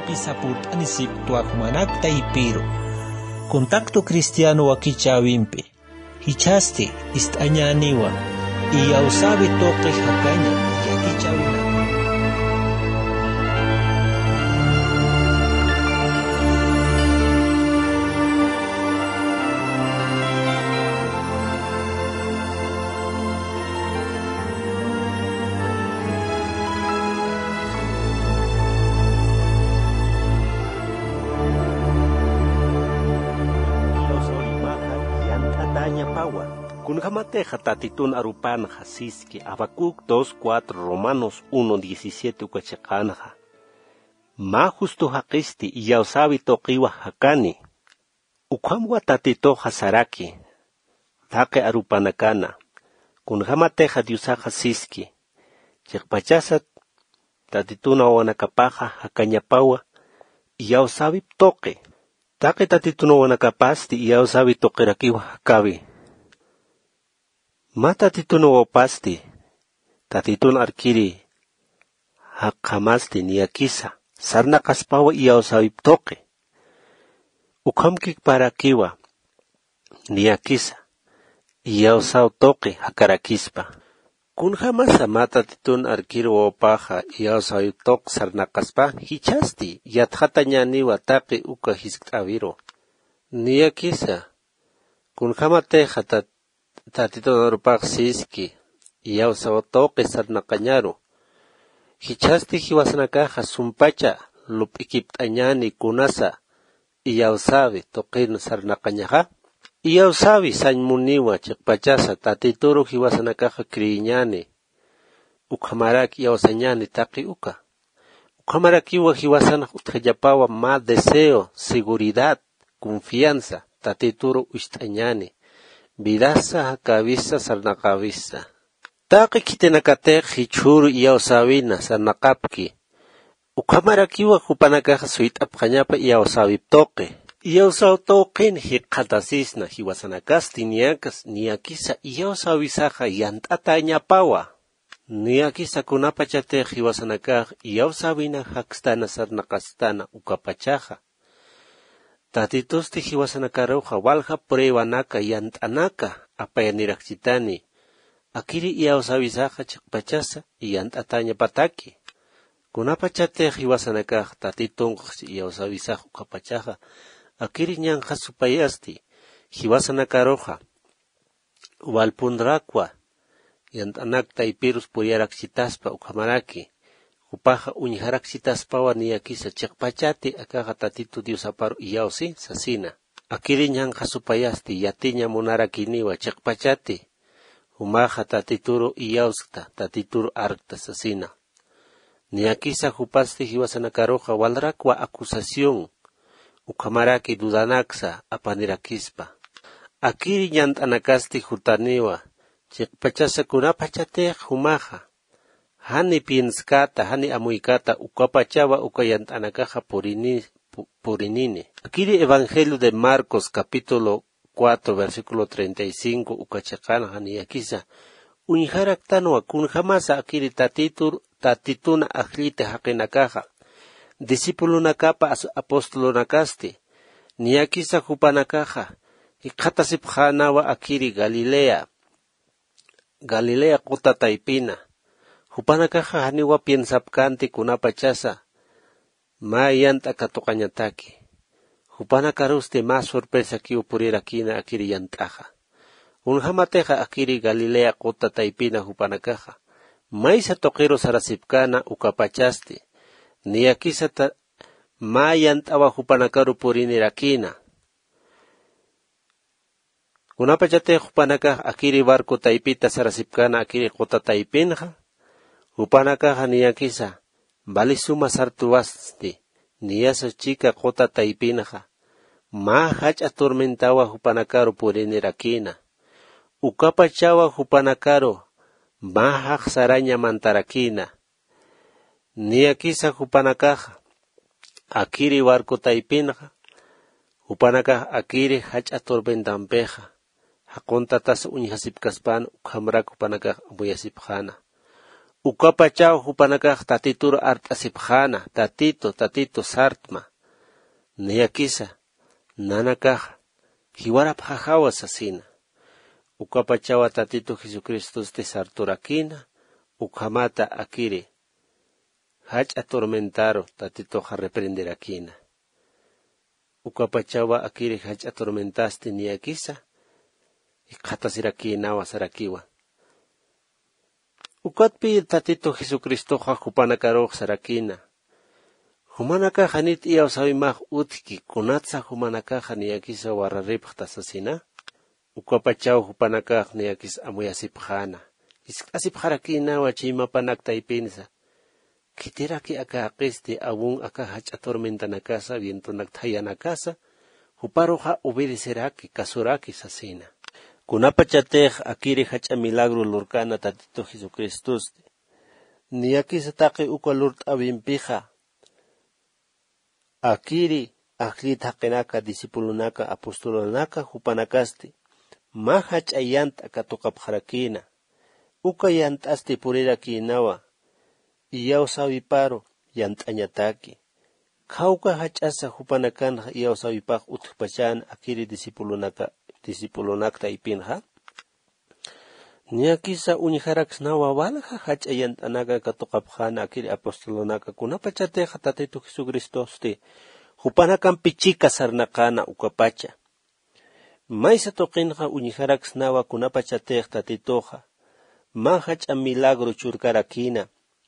pisapurt anisip tuakmanak taipiro. Contacto cristiano wakichawimpe. Hichaste istañaniwa. Iyausabe toque hakaña yakichawina. Kunjamateja tatitun arupan jasiski Habacuc 2:4 Romanos 1:17 ukachekanja. Ma justo hakisti iyausabi toqiwa hakani. Ukamwa tatito hasaraki. Take arupanakana. Kunjamateja diusa jasiski. Chekpachasat tatituna wanakapaja hakanyapawa iyausabi toque. Take tatituna wanakapasti iyausabi toqirakiwa hakabi. Mata tituno wapasti, tatitun arkiri, hakamasti niyakisa, sarna kaspawa iyausabi toque. Ukamkik parakiwa, niyakisa, iyausaw toque hakarakispa. Kunjamasa mata titun arkiri wapaja iyausabi toque sarna kaspa, hichasti, yatjata ñaniwa taqi uka hiskaviro. Niyakisa, kunjamateja tatito arupak siski iyausaw toque sarnaqañaru. Hichasti hiwasanakaja sumpacha lupikiptañani kunasa iyausabi toqin sarnaqañaja. Iyausabi sañmuniwa chikpachasa tatituru hiwasanakaja kriñani. Ukamarak iyausañani taqi uka. Ukamarakiwa hiwasanak utjayapawa ma deseo, seguridad, confianza tatituru ushtañani. Vidasa hakavisa sarnaqavisa. Taqi kitenakatek hichuru iyausawina sarnaqapki. Ukamarakiwa hupanakaja suitapqañapa iyausawi toque. Iyausaw toqin hiqatasisna hiwasanakasti niyakas niyakisa iyausawisaja yant'atañapawa. Niyakisa kunapachatek hiwasanakaj iyausawina hakstana sarnaqastana ukapachaja. Tatitusti hiwasanakaruja walja pruebanaka yant'anaka apayaniraksitani. Akiri iyausawisaja chikpachasa yant'ataña pataki. Kunapachatej hiwasanakaj tatitunqaj iyausawisaja ukapachaja. Akiri ñanja supayasti hiwasanakaruja walpunrakwa yant'anakta ipirus puriaraksitaspa ukamaraki. Upaja uñiharaksitaspawa niyakisa chikpachati akaja tatitu diusaparu iyausi sasina. Akiri ñanja supayasti yatiña munarakiniwa chikpachati. Umaja tatituru iyausta tatituru arkta sasina. Niyakisa hupasti hiwasanakaruja walrakwa acusación. Ukamaraki dudanaksa apanirakispa. Akiri ñant'anakasti hutaniwa chikpachasa kunapachatej humaja. Hani pienskata, hani amuikata, ukapachawa ukayant'anakaja purinini. Akiri Evangelio de Marcos capítulo 4 versículo 35 ukachakana niyakisa. Uñiharaktanoa kunjamasa akiri tatituna ajlite haqinakaja. Discipulunakapa apostolunakasti. Niyakisa hupanakaja. Iqatasipjanawa akiri Galilea kuta taipina. Hupanakaja haniwa piensapkanti kunapachasa. Ma yanta katokañataki. Hupanakaruste ma sorpresa kiu purirakina akiri yantaja. Unhamateja akiri Galilea kuta taipina hupanakaja. Maisa toqiro sarasipkana ukapachasti. Niyakisa ma yantawa hupanakaru purinirakina. Kunapachate hupanakaja akiri barco taipita sarasipkana akiri kuta taipinja. Hupanakaja niyakisa, balisuma sartuwasti, niyasa chica kota taipinaja, ma hacha tormentawa hupanakaru purinirakina. Ukapachawa hupanakaru, ma haksaraña mantarakina. Niyakisa hupanakaja, akiri barco taipinaja, hupanakaja akiri hacha tormentampeja, hakonta tasa uñihasipkaspan ukhamrak hupanakaja buyasipjana. Ukapachao hupanakaj tatitur artasipjana, tatito sartma. Niyakisa, nanakaj, hiwarapjajawas asina. Ukapachawa tatito Jesucristos te sarturakina, ukamata akiri. Hach atormentaro tatitoja reprenderakina. Ukapachawa akiri hach atormentaste niyakisa, ikhatasirakiina wasarakiwa. Ukatpi tatito Jesucristo hupanakaro sarakina. Humanaka hanit iyaw sawimah utki kunatsa humanaka haniyakisa wararipkhtas asina. Ukapachaw hupanaka niyakis amuyasipkhana. Asipkharakina wachima panaktaipinsa. Kitiraki aka aqiste awun aka hach atormentanakasa viento naktayanakasa. Huparoja obedeceraki kasuraki sasina. Kunapachatej akiri hacha milagro lurkana tatito Jesucristus. Niyakisa taqi ukalurt avimpija. Akiri aklit haqinaka disipulunaka apostolunaka hupanakaste. Ma hacha yant akatokapjarakina. Uka yantaste puriraki iyaw sawiparo yantañataki. Kauka hachasa hupanakan iyaw sawipaj utkpachan akiri disipulunakta ipinja. Niyakisa unijaraks-nawa walja hacha yantanaka katokapjana akiri apostolunaka kunapachateja tatito Jesucristoste hupanakan pichika sarnakana ukapacha. Maisa toqinja unijaraks-nawa kunapachateja tatitoja ma hacha milagro churkarakina.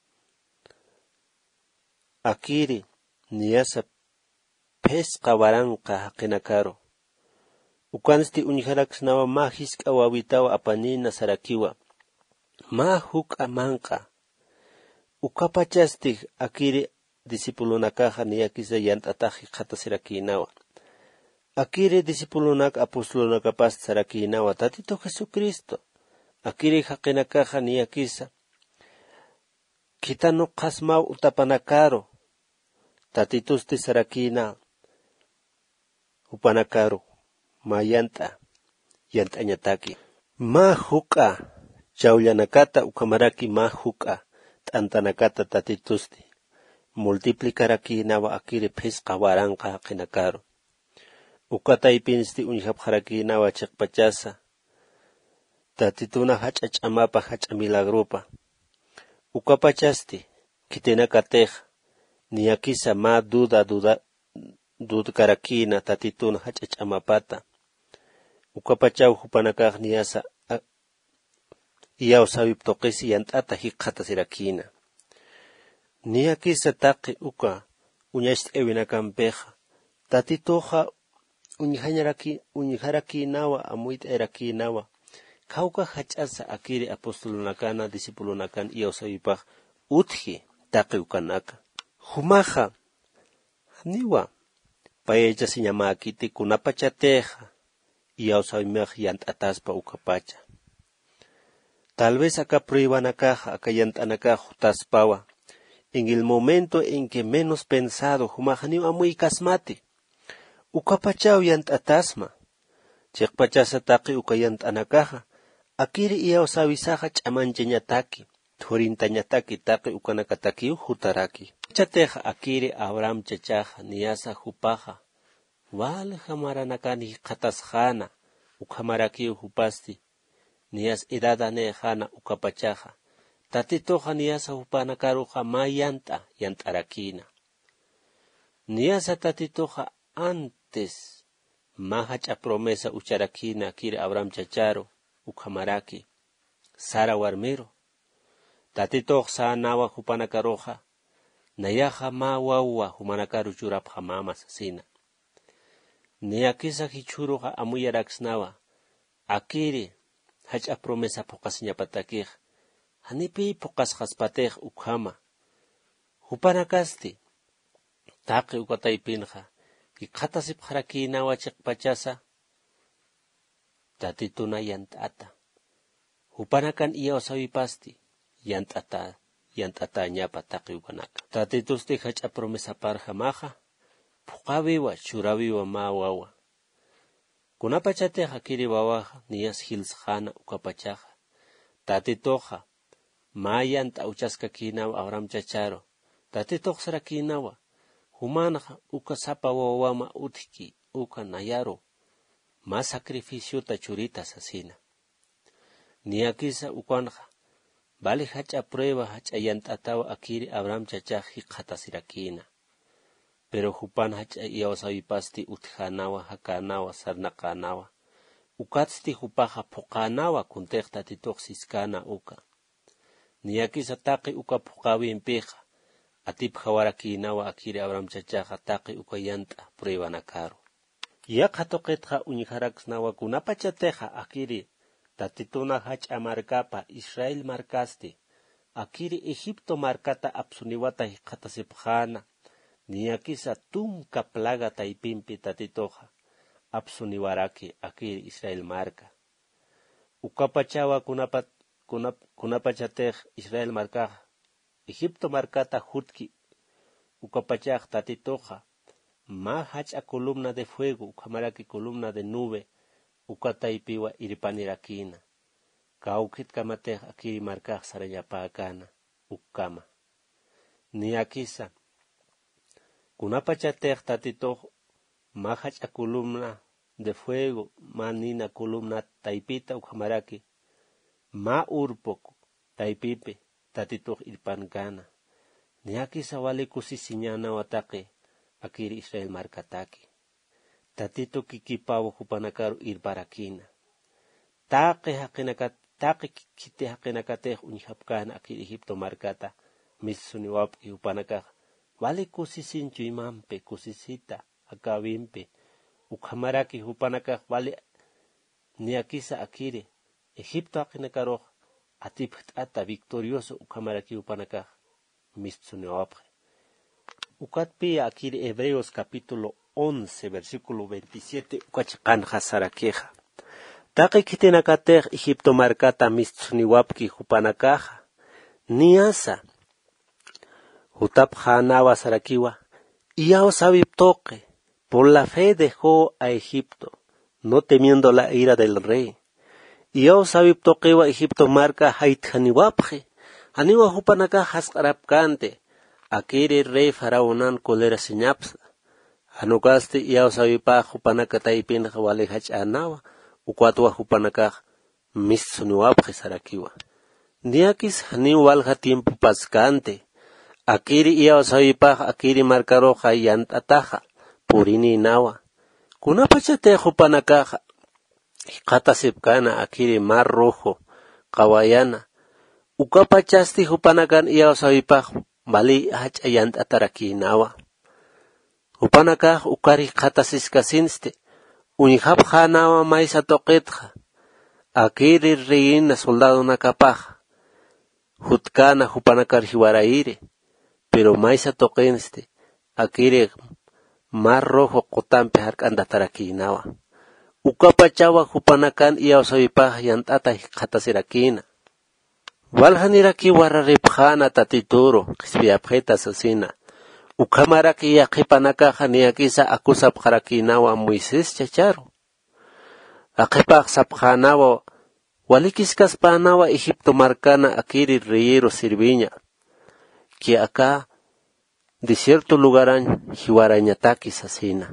Akiri niyasa pesqa waranqa haqinakaro. Ukansti unijaraks-nawa ma hiska wawitawa apanina sarakiwa. Ma huk amanqa. Ukapachasti akiri disipulunakaja niyakisa yantataji qatasirakiinawa. Akiri disipulunaka apostolunakapas sarakiinawa tatito Jesucristo. Akiri haqinakaja niyakisa. Kitano qasmaw utapanakaro. Tatitusti sarakina upanakaro ma yantañataki. Ma huka chaullanakata ukamaraki ma huka tantanakata tatitusti. Multiplicaraki nawa akiri pesqa waranqa haqinakaro. Ukataipinsti unijapjaraki nawa chiqpachasa. Tatituna hacha chamapa hacha milagropa. Ukapachasti kitinakateja. Niyakisa ma duda karakina tatituna hacha chamapata. Ukapachaw hupanakaj niyasa iyaw sawip toqisi yantata hiqhatasirakiina. Niyakisa taqi uka uñashti ewinakampeja. Tatitoja unijarakinawa amuyta erakinawa. Kauka hachasa akiri apostolunakana disipulunakan iyaw sawipaj utji taqi ukanaka. Humaja niwa paecha siñamakiti kunapachateja iyaw sawimaj yantataspa ukapacha. Tal vez acá pruebanakaja acá yantanakaja taspawa. En el momento en que menos pensado humaja niwa muy kasmati. Ukapachaw yantatasma. Chiqpachasa taqi uka yantanakaja. Akiri iyaw sawisaja chamanchañataki. Thurintañataki taqi ukanakatakiw hutaraki. Chateja akiri Abraham chachaja niyasa hupaja. Walja maranakani qatasjana ukamarakiw hupasti. Niyas edadanejana ukapachaja. Tatitoja niyasa hupanakaruja ma yantarakina. Niyasa tatitoja antes ma hacha promesa ucharakina akiri Abraham chacharo ukamaraki. Sara warmero. Tatitoja sanawa hupanakaroja. Nayaja ma wawa humanakaru churapja mamas sina. Niyakisa hichuruja amuyaraksnawa. Akiri hacha promesa pokasiñapatakij. Hanipi pokasjaspatej ukhama. Hupanakasti. Taqi ukataipinja. Kikatasipjarakinawa chiqpachasa. Tatituna yantata. Hupanakan iyaw sawipasti. Yantata ñapa taqi ukanaka. Tatitusti hacha promesa parja maja. Puqawiwa churawiwa ma wawa. Kunapachateja kiri wawaja niyas hilsjana ukapachaja. Tatitoja mayan tauchaska kinawa Abraham chacharo tatitoq sarakinawa humana uka sapa wawama utki uka nayaro ma sacrificio ta churita sasina niakisa ukanja vale hacha prueba hacha yantatawa akiri Abraham chachaji khatasirakina pero hupan hacha iawasawipasti utjanawa hakanawa sarnaqanawa ukatsti hupaja pokanawa kunteq tatitoq siskana uka niakisa taqi uka puqawi impeja atipja warakinawa akiri Abraham chachaja taqi uka yanta prueba nakaro yaqa toqetqa uñijaraksnawa kunapachateja akiri tatituna hacha markapa Israel markaste akiri Egipto markata apsuniwata hiqatasipjana niakisa tunka plaga taipimpi tatitoja apsuniwaraki akiri Israel marka ukapachawa kunapachatej Israel marka Egipto markata hutki ukapachaj tatitoja ma hacha columna de fuego ukamaraki columna de nube ukataipiwa iripaniraquina kaukit kamatej akiri markaj sarayapakana ukama niakisa kunapachatej tatitoj ma hacha columna de fuego ma nina columna taipita ukamaraki ma urpok taipipe tatitoj iripankana niakisa wale kusisiñana wataqe akiri Israel markataki tatito kikipawo hupanakaru irparakina taqe kite haqinakatej uñihapkana akiri Egipto markata missuniwapki hupanakaj vale kusisinchu imampe kusisita akawimpe ukhamaraki hupanakaj vale niakisa akiri Egipto haqinakaroj atiphtata victorioso ukhamaraki hupanakaj missuniwapje ukatpi akiri Hebreos capítulo 11 versículo 27 ukachqanja sarakeja taqi kitinakatej Egipto markata missuniwapki hupanakaja niasa hutapjanawa sarakiwa iao sabiptoque por la fe dejó a Egipto no temiendo la ira del rey iao sabiptoquewa Egipto marka haitjaniwapje aniwa hupanakaja hasqarapkante akiri rey faraonan kolera señapsa anukaste iao sabipaj hupanaka taipinja wale hachanawa ukwatwa hupanakaj missuniwapje sarakiwa niakis hani walja tiempo paskante akiri iao sabipaj akiri markaroja yantataja purini nawa kunapachatej hupanakaja hiqatasipkana akiri mar rojo qawayana ukapachasti hupanakan iao sabipaj vali hacha yantataraki hupanakaj ukari qatasiskasinste uñihapjanawa maisa toqetja akiri reina soldado nakapaj hutkana hupanakar hiwaraire pero maisa toqenste akiri mar rojo qotampe hark'antataraki ukapachawa hupanakan iao sabipaj yantata hiqatasirakina walhaniraki wararipjana tatituro qispiapjeta sasina ukamaraki yaqipanakaja niakisa akusapjarakinawa Moisés chacharo aqipaj sapjanawa walikiskaspanawa Egipto markana akiri reyero sirviña que acá de cierto lugaran hiwarañataki sasina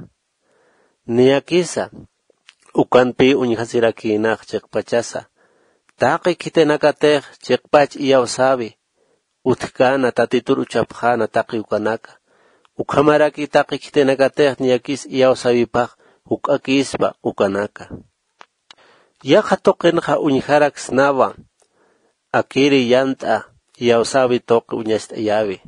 niakisa ukanpi uñihasirakina chiqpachasa taqi kitenakatej chiqpach iao sabi utkana tatituru chapjana taqi ukanaka ukamaraki taqi kitenakatej niakis iao sabipaj ukakispa ukanaka yaqa toqenja uñijaraksnawa akiri yanta iao sabi toqi uñast'ayawi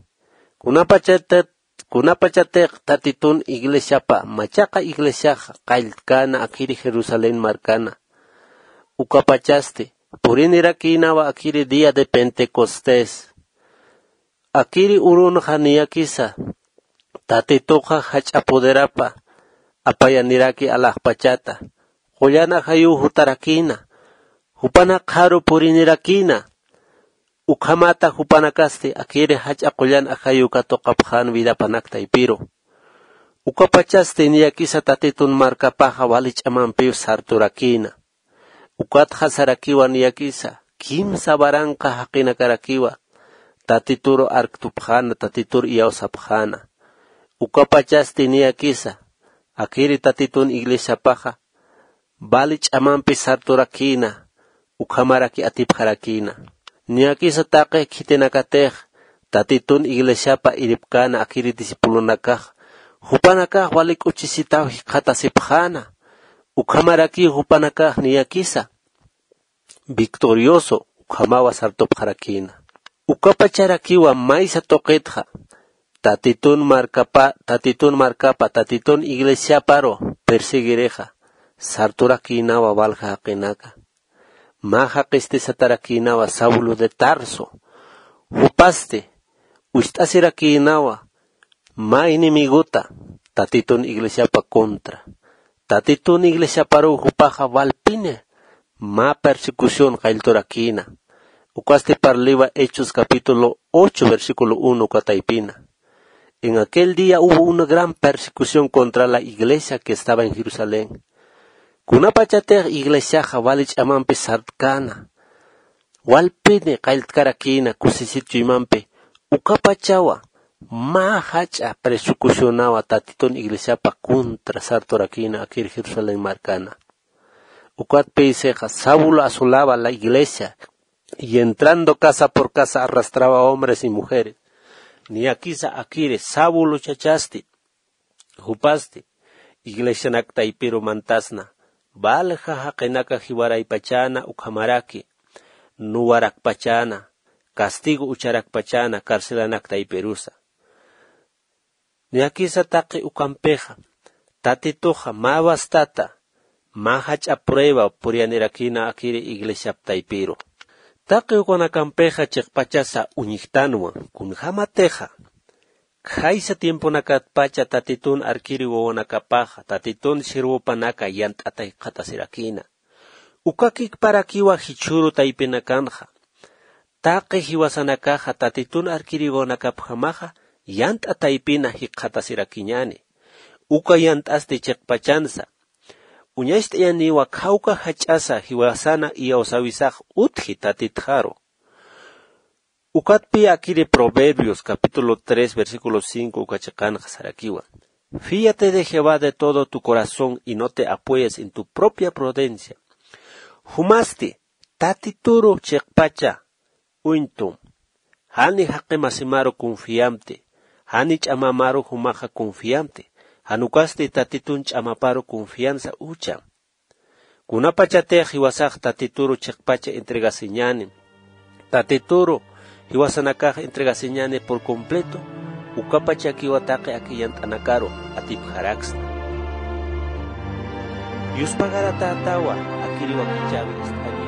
kunapachatej tatitun iglesiapa machaqa iglesiaja qaillkana akiri Jerusalén markana ukapachaste puriniraquinawa akiri día de Pentecostés akiri urunja niakisa tatitoja hachapoderapa apayaniraki alajpachata qollana hayu hutarakina hupanaqharu purinirakina ukhamata hupanakaste akiri hacha qollana hayu katoqapjan vidapanakta ipiro ukapachaste niakisa tatitun markapaja walich'amanpiu sarturakina ukatja sarakiwa niakisa kimsa baranqa haqina karakiwa tatituro arktupjana tatitur iyausapjana ukapachasti niyakisa akiri tatitun iglesia paja bali ch'amanpi sarturakina ukhamaraki atipjarakina niyakisa taqe khitenakatej tatitun iglesiapa iripkana akiri disipulunakaj hupanakaj wali k'uchisitaw hiqatasipjana ukhamaraki hupanakaj niyakisa victorioso ukamawa sartupjarakina ukapacharakiwa maysa toqetja tatitun markapa tatitun iglesiaparo perseguireja sarturakinawa valja haqinaka maja qistisatarakinawa Saulo de Tarso hupaste uistasirakinawa ma inimiguta tatitun iglesiapa contra tatitun iglesiaparo hupaja valpine ma persecución qailtorakina ukaste parliva Hechos capítulo 8 versículo 1 kataipina. En aquel día hubo una gran persecución contra la iglesia que estaba en Jerusalén. Kunapachatej iglesia javalich amampe sartkana. Walpine qailtkarakina kusisitchimampe ukapachawa ma hacha persecucionawa tatitun iglesiapa contra sartorakina aquí en Jerusalén marcana. Ukatpe iseja Saulo asolaba la iglesia y entrando casa por casa arrastraba hombres y mujeres. Ni akisa akire Saulo chachasti, hupaste, iglesia nakta ipiro mantasna, balja haqenaka hiwaray pachana ukhamaraki, nuwarak pachana, castigo ucharak pachana, carcelanakta iperusa. Ni akisa taqi ukampeja, tatitoja ma bastata, ma hacha prueba purianirakina akire iglesia taipiro. Taqi ukanakampeja chikpachasa uñiktanwa kunjamateja. Khaisa tiempo nakatpacha tatitun arkiri wawanakapaja, tatitun sirwopanaka yantatay qatasirakina. Ukakik parakiwa hichuru taipinakanja. Taqi hiwasanakaja tatitun arkiri wawanakapjamaja yantataypina hiqatasirakiñani. Uka yantaste chikpachansa. Uñashta yaniwa kauka hachasa hiwasana y osawisaj utji tatitjaro. Ukatpi akire Proverbios capítulo 3 versículo 5 ukachakanja sarakiwa. Fíate de Jehová de todo tu corazón y no te apoyes en tu propia prudencia. Humaste tatituro chekpacha uintum. Hani haqe masimaro confiante. Hani chamamaro humaja confiante. Hanukaste tatitun chamaparo confianza ucha. Kunapachate hiwasaj tatituro chekpacha entregaseñanin. Tatituro hiwasanakaj entregaseñane por completo. Ukapacha kiwatake akiyantanakaro atipjaraxna. Dios pagará tatawa akiriwa kichavi